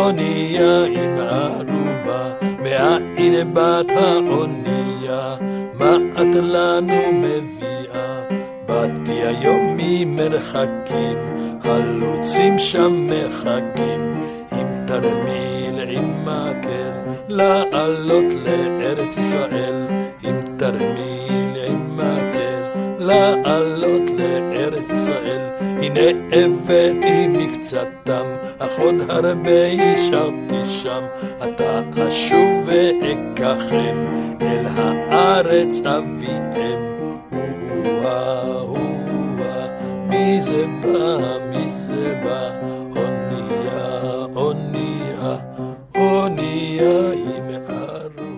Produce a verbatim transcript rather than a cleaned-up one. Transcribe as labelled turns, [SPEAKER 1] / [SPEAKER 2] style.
[SPEAKER 1] אונייה עם ערובה, מאין בת האונייה, מה את לנו מביאה? באתי היום ממרחקים, חלוצים שם מחכים, עם תרמיל עם מקל, לעלות לארץ ישראל, עם תרמיל עם מקל, לעלות לארץ ישראל. הנה הבאתי מקצתם, אך עוד הרבה השארתי שם, עתה אשוב ואקחם אל הארץ אביהם. וואה וואה, מי זה בא, מי זה בא? אונייה, אונייה, אונייה עם ערובה.